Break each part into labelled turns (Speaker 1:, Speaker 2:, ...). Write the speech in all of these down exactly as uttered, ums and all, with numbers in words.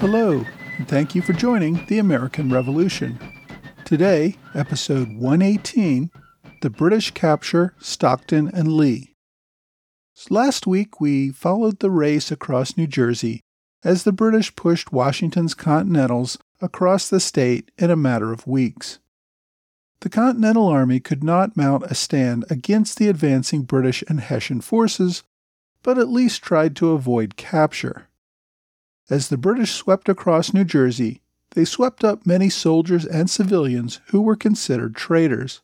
Speaker 1: Hello, and thank you for joining the American Revolution. Today, episode one eighteen, The British Capture Stockton and Lee. Last week, we followed the race across New Jersey as the British pushed Washington's Continentals across the state in a matter of weeks. The Continental Army could not mount a stand against the advancing British and Hessian forces, but at least tried to avoid capture. As the British swept across New Jersey, they swept up many soldiers and civilians who were considered traitors.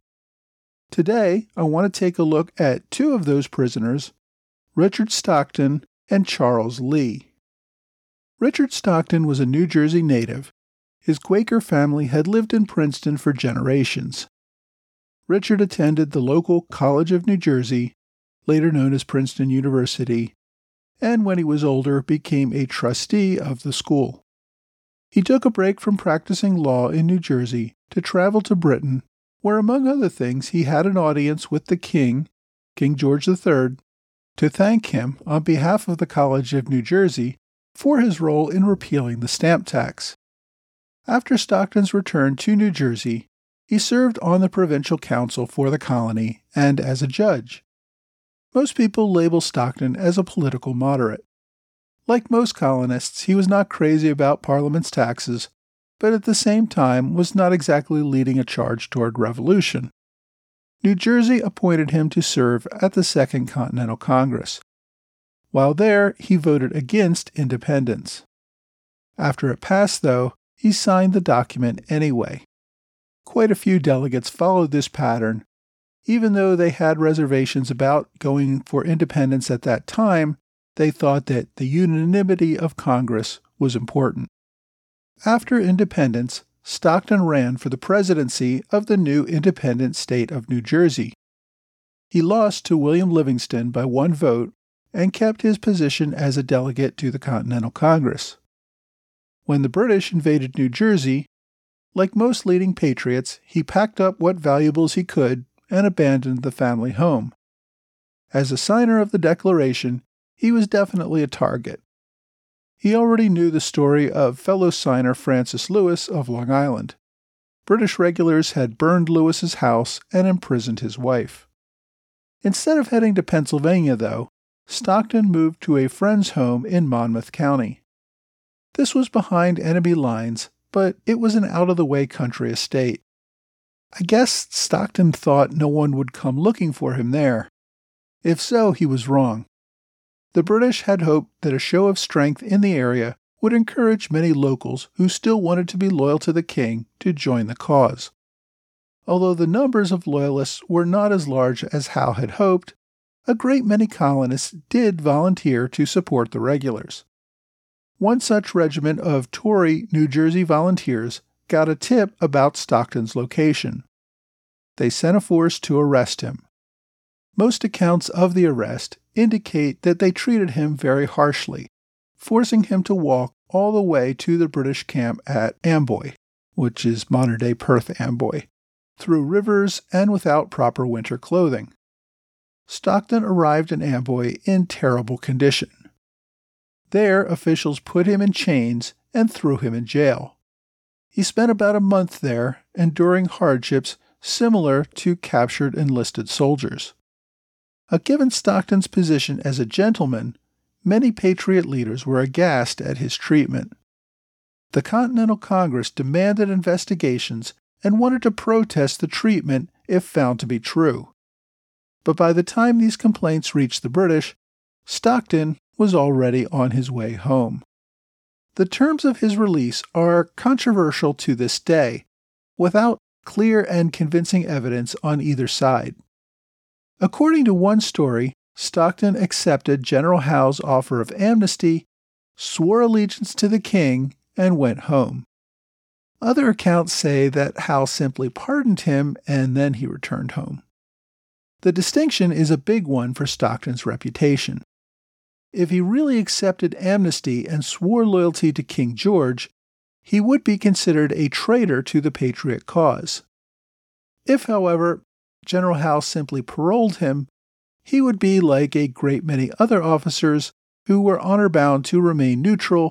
Speaker 1: Today, I want to take a look at two of those prisoners, Richard Stockton and Charles Lee. Richard Stockton was a New Jersey native. His Quaker family had lived in Princeton for generations. Richard attended the local College of New Jersey, later known as Princeton University, and when he was older became a trustee of the school. He took a break from practicing law in New Jersey to travel to Britain, where among other things he had an audience with the King, King George the Third, to thank him on behalf of the College of New Jersey for his role in repealing the stamp tax. After Stockton's return to New Jersey, he served on the provincial council for the colony and as a judge. Most people label Stockton as a political moderate. Like most colonists, he was not crazy about Parliament's taxes, but at the same time was not exactly leading a charge toward revolution. New Jersey appointed him to serve at the Second Continental Congress. While there, he voted against independence. After it passed, though, he signed the document anyway. Quite a few delegates followed this pattern. Even though they had reservations about going for independence at that time, they thought that the unanimity of Congress was important. After independence, Stockton ran for the presidency of the new independent state of New Jersey. He lost to William Livingston by one vote and kept his position as a delegate to the Continental Congress. When the British invaded New Jersey, like most leading patriots, he packed up what valuables he could and abandoned the family home. As a signer of the Declaration, he was definitely a target. He already knew the story of fellow signer Francis Lewis of Long Island. British regulars had burned Lewis's house and imprisoned his wife. Instead of heading to Pennsylvania, though, Stockton moved to a friend's home in Monmouth County. This was behind enemy lines, but it was an out-of-the-way country estate. I guess Stockton thought no one would come looking for him there. If so, he was wrong. The British had hoped that a show of strength in the area would encourage many locals who still wanted to be loyal to the king to join the cause. Although the numbers of loyalists were not as large as Howe had hoped, a great many colonists did volunteer to support the regulars. One such regiment of Tory New Jersey volunteers got a tip about Stockton's location. They sent a force to arrest him. Most accounts of the arrest indicate that they treated him very harshly, forcing him to walk all the way to the British camp at Amboy, which is modern-day Perth Amboy, through rivers and without proper winter clothing. Stockton arrived in Amboy in terrible condition. There, officials put him in chains and threw him in jail. He spent about a month there, enduring hardships similar to captured enlisted soldiers. Uh, given Stockton's position as a gentleman, many Patriot leaders were aghast at his treatment. The Continental Congress demanded investigations and wanted to protest the treatment if found to be true. But by the time these complaints reached the British, Stockton was already on his way home. The terms of his release are controversial to this day, without clear and convincing evidence on either side. According to one story, Stockton accepted General Howe's offer of amnesty, swore allegiance to the king, and went home. Other accounts say that Howe simply pardoned him and then he returned home. The distinction is a big one for Stockton's reputation. If he really accepted amnesty and swore loyalty to King George, he would be considered a traitor to the Patriot cause. If, however, General Howe simply paroled him, he would be like a great many other officers who were honor-bound to remain neutral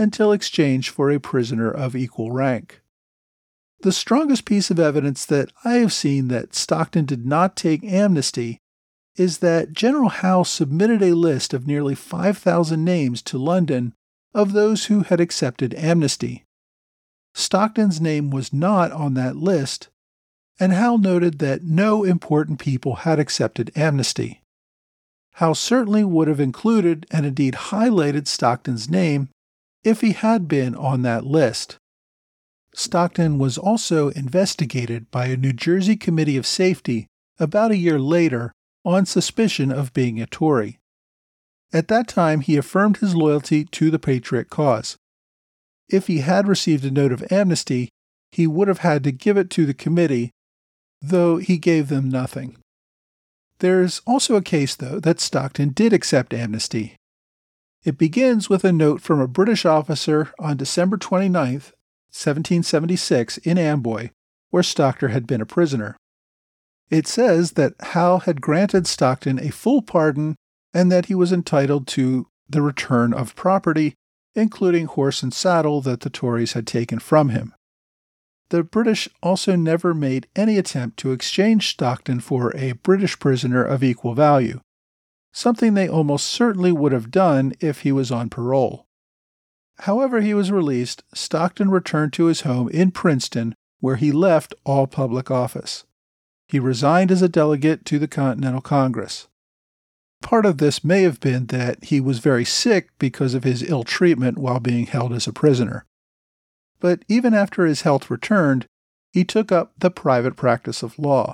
Speaker 1: until exchanged for a prisoner of equal rank. The strongest piece of evidence that I have seen that Stockton did not take amnesty is that General Howe submitted a list of nearly five thousand names to London of those who had accepted amnesty. Stockton's name was not on that list, and Howe noted that no important people had accepted amnesty. Howe certainly would have included and indeed highlighted Stockton's name if he had been on that list. Stockton was also investigated by a New Jersey Committee of Safety about a year later on suspicion of being a Tory. At that time, he affirmed his loyalty to the Patriot cause. If he had received a note of amnesty, he would have had to give it to the committee, though he gave them nothing. There's also a case, though, that Stockton did accept amnesty. It begins with a note from a British officer on December twenty-ninth, seventeen seventy-six, in Amboy, where Stockton had been a prisoner. It says that Howe had granted Stockton a full pardon and that he was entitled to the return of property, including horse and saddle that the Tories had taken from him. The British also never made any attempt to exchange Stockton for a British prisoner of equal value, something they almost certainly would have done if he was on parole. However he was released, Stockton returned to his home in Princeton, where he left all public office. He resigned as a delegate to the Continental Congress. Part of this may have been that he was very sick because of his ill treatment while being held as a prisoner. But even after his health returned, he took up the private practice of law.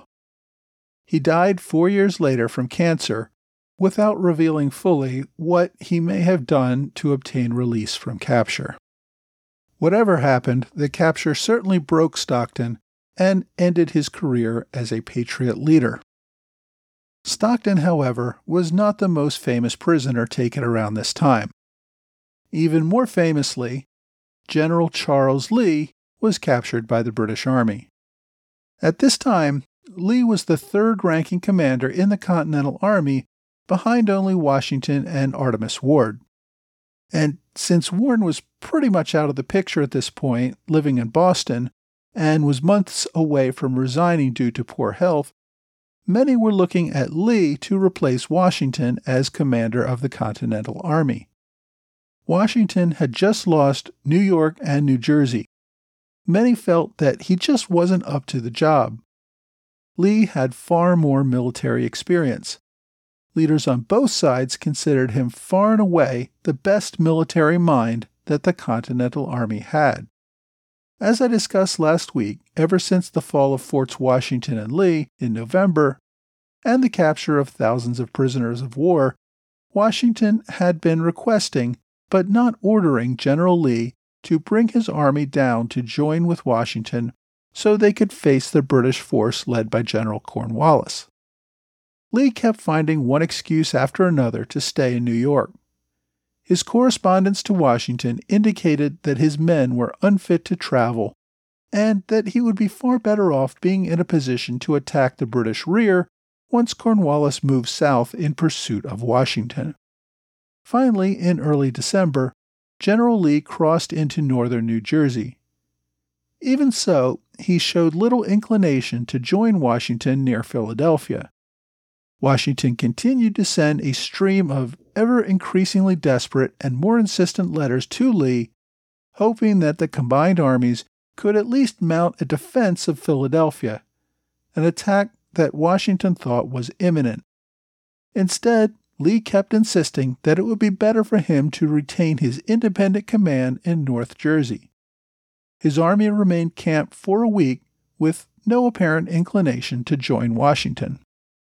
Speaker 1: He died four years later from cancer, without revealing fully what he may have done to obtain release from capture. Whatever happened, the capture certainly broke Stockton and ended his career as a Patriot leader. Stockton, however, was not the most famous prisoner taken around this time. Even more famously, General Charles Lee was captured by the British Army. At this time, Lee was the third-ranking commander in the Continental Army, behind only Washington and Artemus Ward. And since Warren was pretty much out of the picture at this point, living in Boston, and was months away from resigning due to poor health, many were looking at Lee to replace Washington as commander of the Continental Army. Washington had just lost New York and New Jersey. Many felt that he just wasn't up to the job. Lee had far more military experience. Leaders on both sides considered him far and away the best military mind that the Continental Army had. As I discussed last week, ever since the fall of Forts Washington and Lee in November, and the capture of thousands of prisoners of war, Washington had been requesting, but not ordering, General Lee to bring his army down to join with Washington so they could face the British force led by General Cornwallis. Lee kept finding one excuse after another to stay in New York. His correspondence to Washington indicated that his men were unfit to travel and that he would be far better off being in a position to attack the British rear once Cornwallis moved south in pursuit of Washington. Finally, in early December, General Lee crossed into northern New Jersey. Even so, he showed little inclination to join Washington near Philadelphia. Washington continued to send a stream of ever-increasingly desperate and more insistent letters to Lee, hoping that the combined armies could at least mount a defense of Philadelphia, an attack that Washington thought was imminent. Instead, Lee kept insisting that it would be better for him to retain his independent command in North Jersey. His army remained camped for a week with no apparent inclination to join Washington.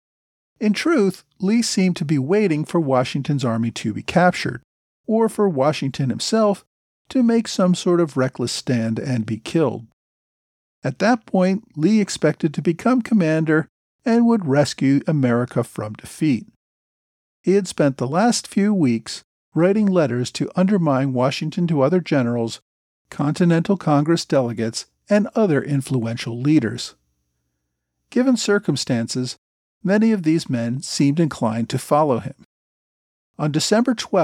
Speaker 1: In truth, Lee seemed to be waiting for Washington's army to be captured, or for Washington himself to make some sort of reckless stand and be killed. At that point, Lee expected to become commander and would rescue America from defeat. He had spent the last few weeks writing letters to undermine Washington to other generals, Continental Congress delegates, and other influential leaders. Given circumstances, many of these men seemed inclined to follow him. On December twelfth,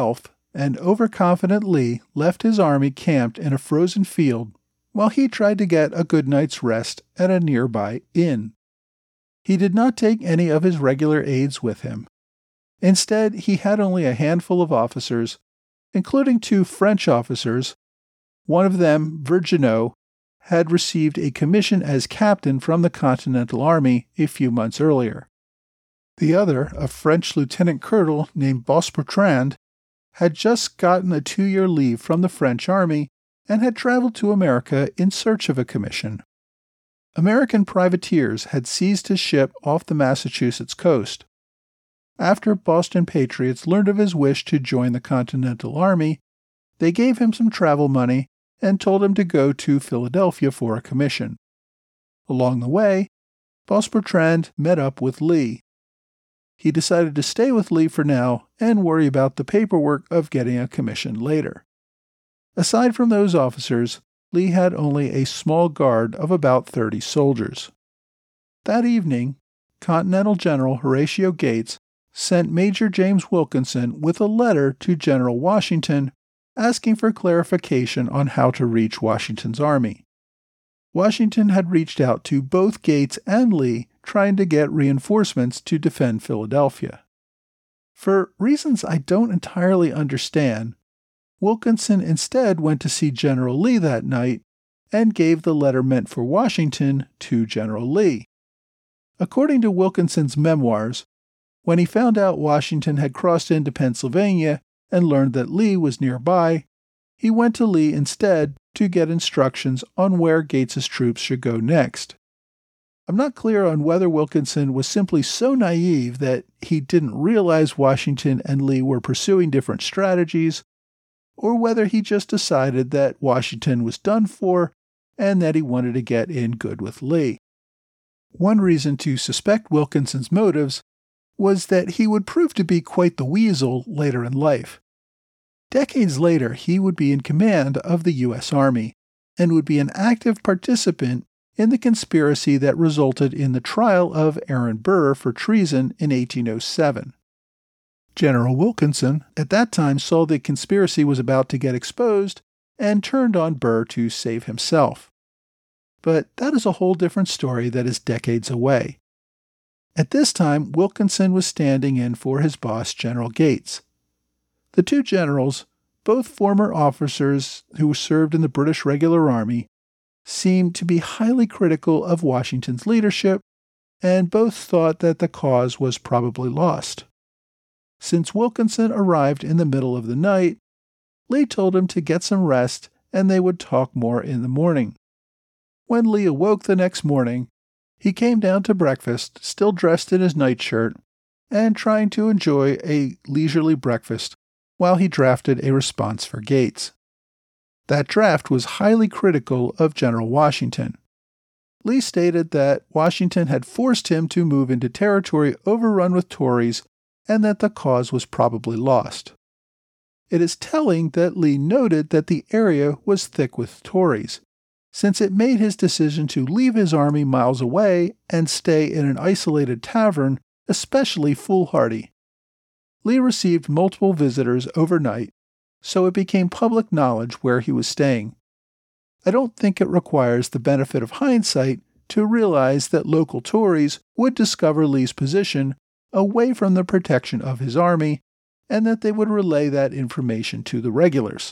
Speaker 1: and overconfident Lee left his army camped in a frozen field while he tried to get a good night's rest at a nearby inn. He did not take any of his regular aides with him. Instead, he had only a handful of officers, including two French officers. One of them, Vergniaud, had received a commission as captain from the Continental Army a few months earlier. The other, a French lieutenant colonel named Boisbertrand, had just gotten a two-year leave from the French Army and had traveled to America in search of a commission. American privateers had seized his ship off the Massachusetts coast. After Boston patriots learned of his wish to join the Continental Army, they gave him some travel money and told him to go to Philadelphia for a commission. Along the way, Boisbertrand met up with Lee. He decided to stay with Lee for now and worry about the paperwork of getting a commission later. Aside from those officers, Lee had only a small guard of about thirty soldiers. That evening, Continental General Horatio Gates sent Major James Wilkinson with a letter to General Washington asking for clarification on how to reach Washington's army. Washington had reached out to both Gates and Lee trying to get reinforcements to defend Philadelphia. For reasons I don't entirely understand, Wilkinson instead went to see General Lee that night and gave the letter meant for Washington to General Lee. According to Wilkinson's memoirs, when he found out Washington had crossed into Pennsylvania and learned that Lee was nearby, he went to Lee instead to get instructions on where Gates's troops should go next. I'm not clear on whether Wilkinson was simply so naive that he didn't realize Washington and Lee were pursuing different strategies, or whether he just decided that Washington was done for and that he wanted to get in good with Lee. One reason to suspect Wilkinson's motives was that he would prove to be quite the weasel later in life. Decades later, he would be in command of the U S Army and would be an active participant in the conspiracy that resulted in the trial of Aaron Burr for treason in eighteen oh seven. General Wilkinson at that time saw the conspiracy was about to get exposed and turned on Burr to save himself. But that is a whole different story that is decades away. At this time, Wilkinson was standing in for his boss, General Gates. The two generals, both former officers who served in the British Regular Army, seemed to be highly critical of Washington's leadership, and both thought that the cause was probably lost. Since Wilkinson arrived in the middle of the night, Lee told him to get some rest and they would talk more in the morning. When Lee awoke the next morning, he came down to breakfast, still dressed in his nightshirt, and trying to enjoy a leisurely breakfast while he drafted a response for Gates. That draft was highly critical of General Washington. Lee stated that Washington had forced him to move into territory overrun with Tories and that the cause was probably lost. It is telling that Lee noted that the area was thick with Tories, since it made his decision to leave his army miles away and stay in an isolated tavern especially foolhardy. Lee received multiple visitors overnight, so it became public knowledge where he was staying. I don't think it requires the benefit of hindsight to realize that local Tories would discover Lee's position away from the protection of his army, and that they would relay that information to the regulars.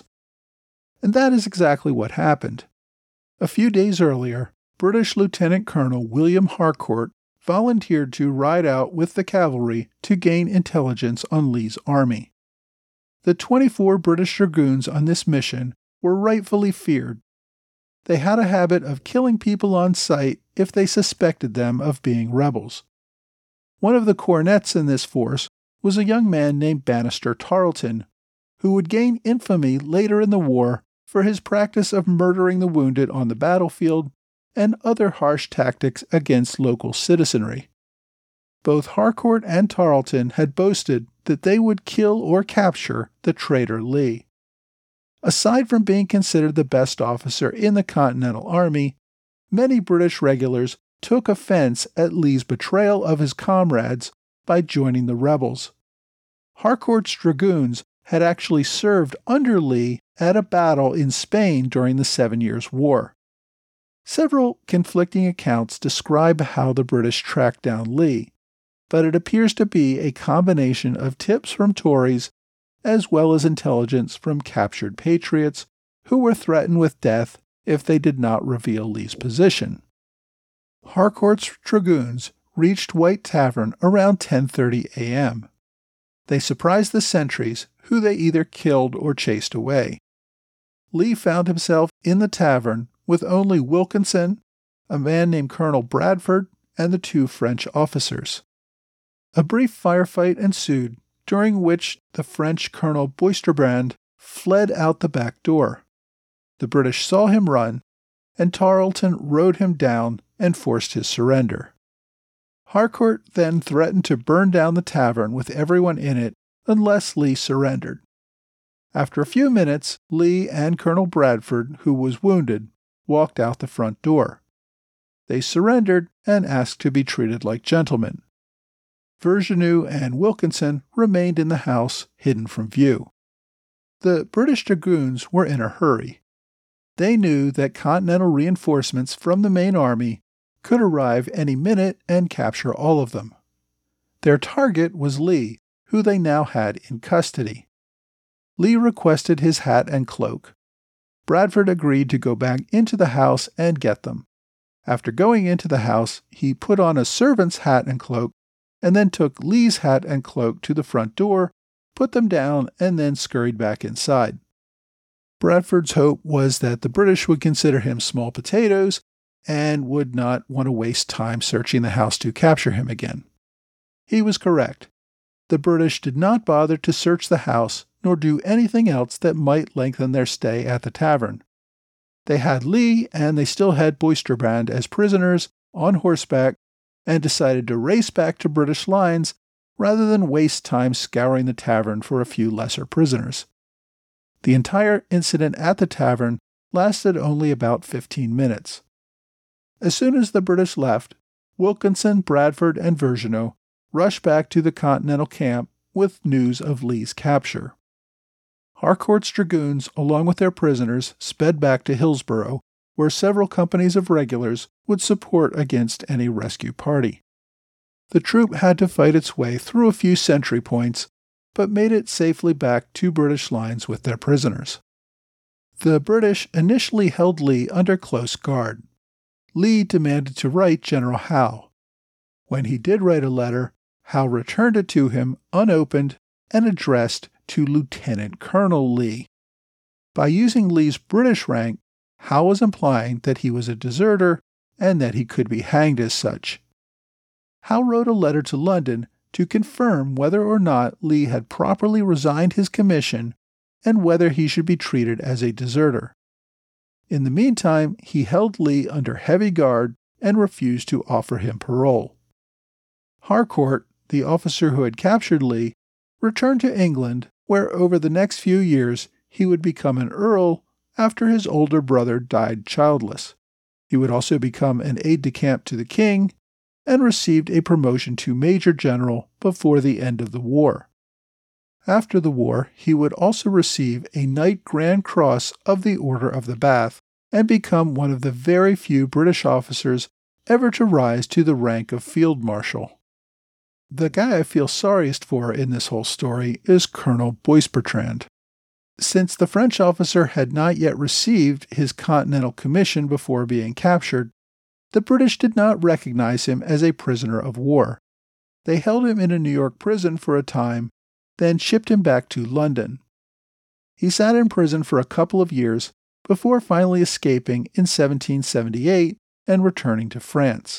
Speaker 1: And that is exactly what happened. A few days earlier, British Lieutenant Colonel William Harcourt volunteered to ride out with the cavalry to gain intelligence on Lee's army. The twenty-four British Dragoons on this mission were rightfully feared. They had a habit of killing people on sight if they suspected them of being rebels. One of the cornets in this force was a young man named Bannister Tarleton, who would gain infamy later in the war for his practice of murdering the wounded on the battlefield and other harsh tactics against local citizenry. Both Harcourt and Tarleton had boasted that they would kill or capture the traitor Lee. Aside from being considered the best officer in the Continental Army, many British regulars took offense at Lee's betrayal of his comrades by joining the rebels. Harcourt's dragoons had actually served under Lee at a battle in Spain during the Seven Years' War. Several conflicting accounts describe how the British tracked down Lee, but it appears to be a combination of tips from Tories as well as intelligence from captured patriots who were threatened with death if they did not reveal Lee's position. Harcourt's dragoons reached White Tavern around ten thirty a.m. They surprised the sentries, who they either killed or chased away. Lee found himself in the tavern with only Wilkinson, a man named Colonel Bradford, and the two French officers. A brief firefight ensued, during which the French Colonel Boisterbrand fled out the back door. The British saw him run, and Tarleton rode him down and forced his surrender. Harcourt then threatened to burn down the tavern with everyone in it unless Lee surrendered. After a few minutes, Lee and Colonel Bradford, who was wounded, walked out the front door. They surrendered and asked to be treated like gentlemen. Vergniaud and Wilkinson remained in the house, hidden from view. The British dragoons were in a hurry. They knew that Continental reinforcements from the main army could arrive any minute and capture all of them. Their target was Lee, who they now had in custody. Lee requested his hat and cloak. Bradford agreed to go back into the house and get them. After going into the house, he put on a servant's hat and cloak, and then took Lee's hat and cloak to the front door, put them down, and then scurried back inside. Bradford's hope was that the British would consider him small potatoes and would not want to waste time searching the house to capture him again. He was correct. The British did not bother to search the house nor do anything else that might lengthen their stay at the tavern. They had Lee and they still had Boisterbrand as prisoners on horseback and decided to race back to British lines rather than waste time scouring the tavern for a few lesser prisoners. The entire incident at the tavern lasted only about fifteen minutes. As soon as the British left, Wilkinson, Bradford, and Vergniaud rushed back to the Continental camp with news of Lee's capture. Harcourt's dragoons, along with their prisoners, sped back to Hillsborough, where several companies of regulars would support against any rescue party. The troop had to fight its way through a few sentry points, but made it safely back to British lines with their prisoners. The British initially held Lee under close guard. Lee demanded to write General Howe. When he did write a letter, Howe returned it to him unopened and addressed to Lieutenant Colonel Lee. By using Lee's British rank, Howe was implying that he was a deserter and that he could be hanged as such. Howe wrote a letter to London to confirm whether or not Lee had properly resigned his commission and whether he should be treated as a deserter. In the meantime, he held Lee under heavy guard and refused to offer him parole. Harcourt, the officer who had captured Lee, returned to England, where over the next few years he would become an earl after his older brother died childless. He would also become an aide-de-camp to the king and received a promotion to major general before the end of the war. After the war, he would also receive a Knight Grand Cross of the Order of the Bath and become one of the very few British officers ever to rise to the rank of Field Marshal. The guy I feel sorriest for in this whole story is Colonel Boisbertrand. Since the French officer had not yet received his Continental Commission before being captured, the British did not recognize him as a prisoner of war. They held him in a New York prison for a time, then shipped him back to London. He sat in prison for a couple of years before finally escaping in seventeen seventy-eight and returning to France.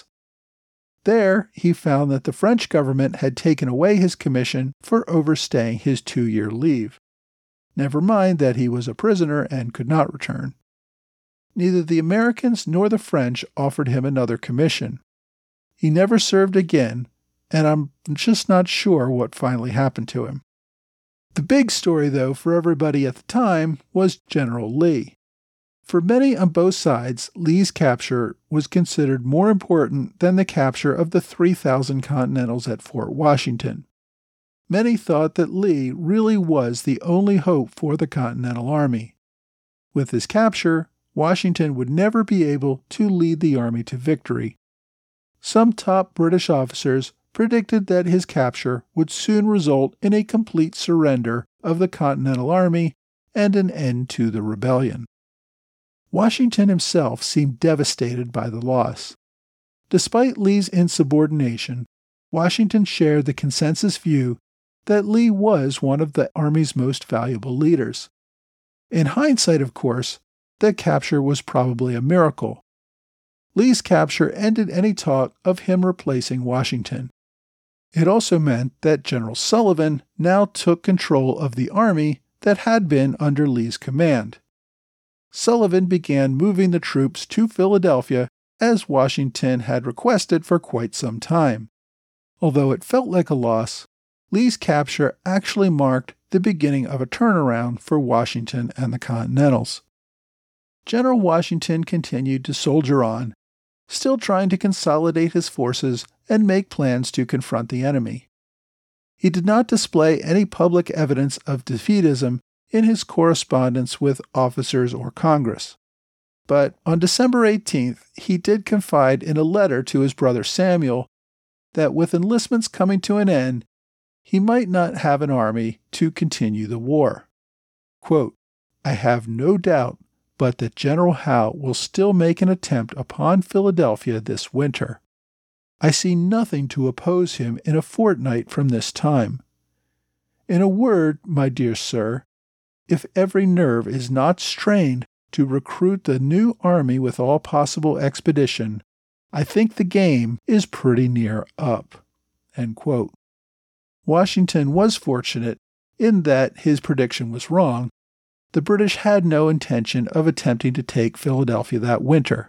Speaker 1: There, he found that the French government had taken away his commission for overstaying his two-year leave. Never mind that he was a prisoner and could not return. Neither the Americans nor the French offered him another commission. He never served again, and I'm just not sure what finally happened to him. The big story, though, for everybody at the time was General Lee. For many on both sides, Lee's capture was considered more important than the capture of the three thousand Continentals at Fort Washington. many thought that Lee really was the only hope for the Continental Army. With his capture, Washington would never be able to lead the army to victory. Some top British officers predicted that his capture would soon result in a complete surrender of the Continental Army and an end to the rebellion. Washington himself seemed devastated by the loss. Despite Lee's insubordination, Washington shared the consensus view that Lee was one of the Army's most valuable leaders. In hindsight, of course, the capture was probably a miracle. Lee's capture ended any talk of him replacing Washington. It also meant that General Sullivan now took control of the army that had been under Lee's command. Sullivan began moving the troops to Philadelphia as Washington had requested for quite some time. Although it felt like a loss, Lee's capture actually marked the beginning of a turnaround for Washington and the Continentals. General Washington continued to soldier on, still trying to consolidate his forces and make plans to confront the enemy. He did not display any public evidence of defeatism in his correspondence with officers or Congress. But on December eighteenth, he did confide in a letter to his brother Samuel that with enlistments coming to an end, he might not have an army to continue the war. Quote, "I have no doubt but that General Howe will still make an attempt upon Philadelphia this winter. I see nothing to oppose him in a fortnight from this time. In a word, my dear sir, if every nerve is not strained to recruit the new army with all possible expedition, I think the game is pretty near up." End quote. Washington was fortunate in that his prediction was wrong. The British had no intention of attempting to take Philadelphia that winter.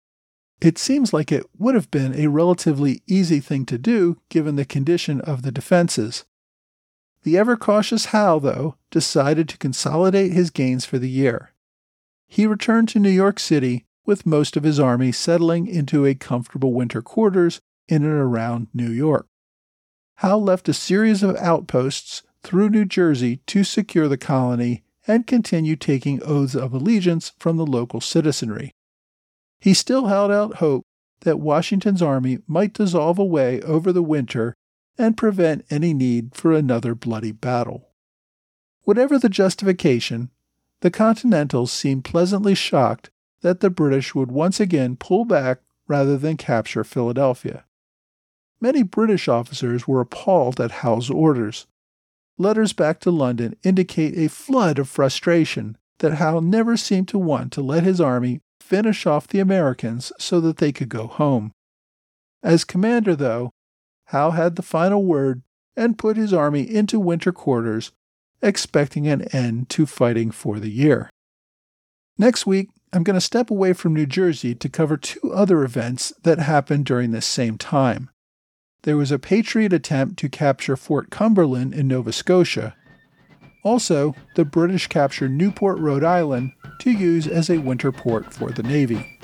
Speaker 1: It seems like it would have been a relatively easy thing to do given the condition of the defenses. The ever-cautious Howe, though, decided to consolidate his gains for the year. He returned to New York City with most of his army settling into a comfortable winter quarters in and around New York. Howe left a series of outposts through New Jersey to secure the colony and continue taking oaths of allegiance from the local citizenry. He still held out hope that Washington's army might dissolve away over the winter and prevent any need for another bloody battle. Whatever the justification, the Continentals seemed pleasantly shocked that the British would once again pull back rather than capture Philadelphia. Many British officers were appalled at Howe's orders. Letters back to London indicate a flood of frustration that Howe never seemed to want to let his army finish off the Americans so that they could go home. As commander, though, Howe had the final word and put his army into winter quarters, expecting an end to fighting for the year. Next week, I'm going to step away from New Jersey to cover two other events that happened during this same time. There was a Patriot attempt to capture Fort Cumberland in Nova Scotia. Also, the British captured Newport, Rhode Island, to use as a winter port for the Navy.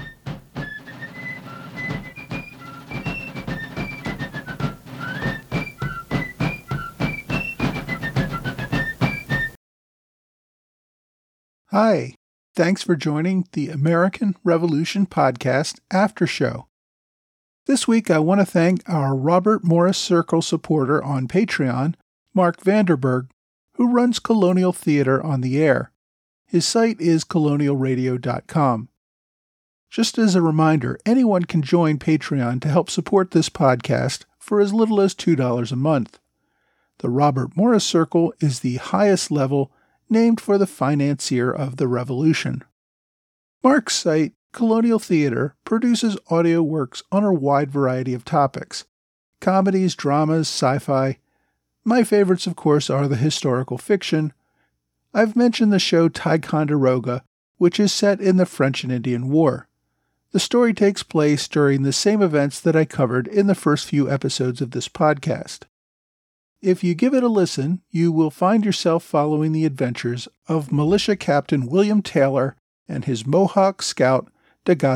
Speaker 1: Hi, thanks for joining the American Revolution Podcast After Show. This week I want to thank our Robert Morris Circle supporter on Patreon, Mark Vanderberg, who runs Colonial Theater on the air. His site is colonial radio dot com. Just as a reminder, anyone can join Patreon to help support this podcast for as little as two dollars a month. The Robert Morris Circle is the highest level, named for the financier of the Revolution. Mark's site, Colonial Theater, produces audio works on a wide variety of topics: comedies, dramas, sci-fi. My favorites, of course, are the historical fiction. I've mentioned the show Ticonderoga, which is set in the French and Indian War. The story takes place during the same events that I covered in the first few episodes of this podcast. If you give it a listen, you will find yourself following the adventures of Militia Captain William Taylor and his Mohawk scout,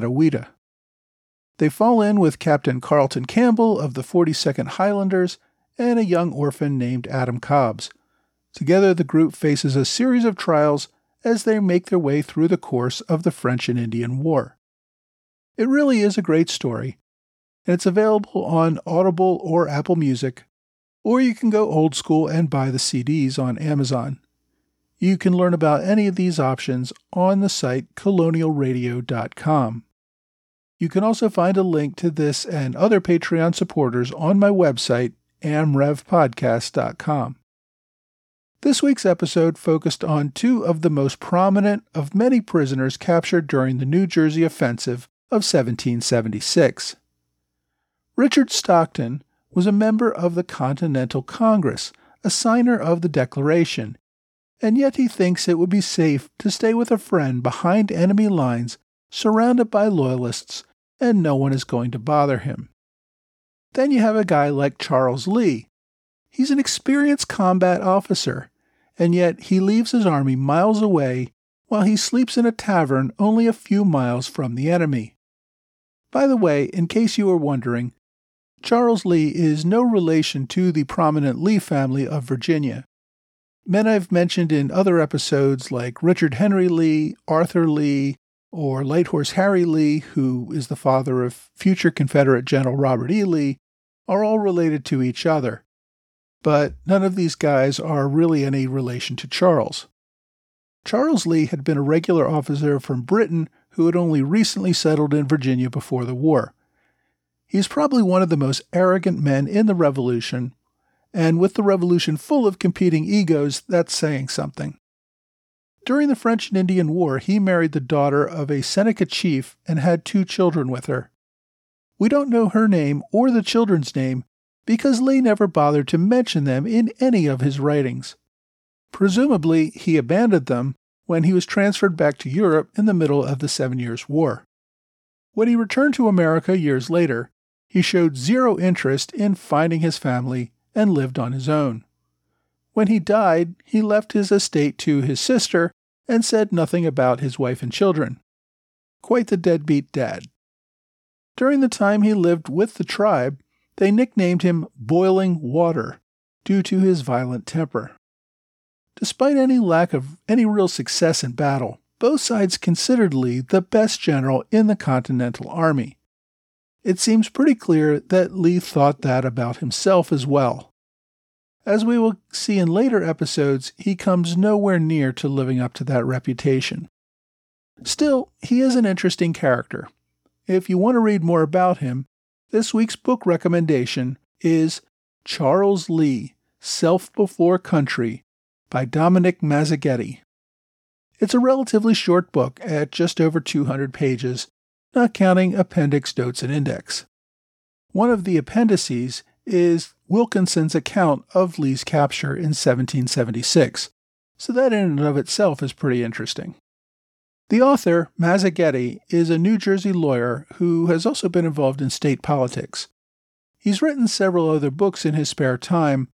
Speaker 1: Dagatawita. They fall in with Captain Carlton Campbell of the forty-second Highlanders and a young orphan named Adam Cobbs. Together, the group faces a series of trials as they make their way through the course of the French and Indian War. It really is a great story, and it's available on Audible or Apple Music, or you can go old school and buy the C Ds on Amazon. You can learn about any of these options on the site colonial radio dot com. You can also find a link to this and other Patreon supporters on my website, am rev podcast dot com. This week's episode focused on two of the most prominent of many prisoners captured during the New Jersey Offensive of seventeen seventy-six. Richard Stockton was a member of the Continental Congress, a signer of the Declaration, and yet he thinks it would be safe to stay with a friend behind enemy lines, surrounded by loyalists, and no one is going to bother him. Then you have a guy like Charles Lee. He's an experienced combat officer, and yet he leaves his army miles away while he sleeps in a tavern only a few miles from the enemy. By the way, in case you were wondering, Charles Lee is no relation to the prominent Lee family of Virginia. Men I've mentioned in other episodes like Richard Henry Lee, Arthur Lee, or Light Horse Harry Lee, who is the father of future Confederate General Robert E. Lee, are all related to each other. But none of these guys are really any relation to Charles. Charles Lee had been a regular officer from Britain who had only recently settled in Virginia before the war. He's probably one of the most arrogant men in the Revolution, and with the Revolution full of competing egos, that's saying something. During the French and Indian War, he married the daughter of a Seneca chief and had two children with her. We don't know her name or the children's name because Lee never bothered to mention them in any of his writings. Presumably, he abandoned them when he was transferred back to Europe in the middle of the Seven Years' War. When he returned to America years later, he showed zero interest in finding his family and lived on his own. When he died, he left his estate to his sister and said nothing about his wife and children. Quite the deadbeat dad. During the time he lived with the tribe, they nicknamed him Boiling Water due to his violent temper. Despite any lack of any real success in battle, both sides considered Lee the best general in the Continental Army. It seems pretty clear that Lee thought that about himself as well. As we will see in later episodes, he comes nowhere near to living up to that reputation. Still, he is an interesting character. If you want to read more about him, this week's book recommendation is Charles Lee, Self Before Country by Dominic Mazzaghetti. It's a relatively short book at just over two hundred pages, not counting appendix notes and index. One of the appendices is Wilkinson's account of Lee's capture in seventeen seventy-six, so that in and of itself is pretty interesting. The author, Mazzaghetti, is a New Jersey lawyer who has also been involved in state politics. He's written several other books in his spare time,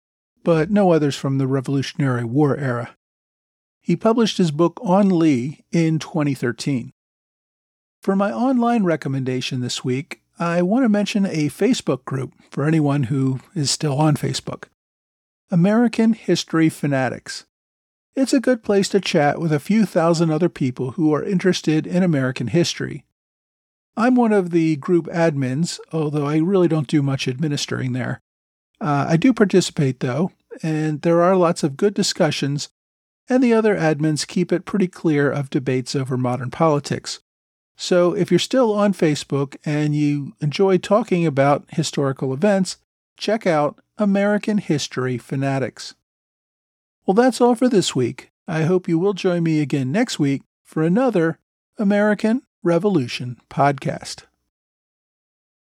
Speaker 1: but no others from the Revolutionary War era. He published his book on Lee in twenty thirteen. For my online recommendation this week, I want to mention a Facebook group for anyone who is still on Facebook. American History Fanatics. It's a good place to chat with a few thousand other people who are interested in American history. I'm one of the group admins, although I really don't do much administering there. Uh, I do participate, though, and there are lots of good discussions, and the other admins keep it pretty clear of debates over modern politics. So if you're still on Facebook and you enjoy talking about historical events, check out American History Fanatics. Well, that's all for this week. I hope you will join me again next week for another American Revolution podcast.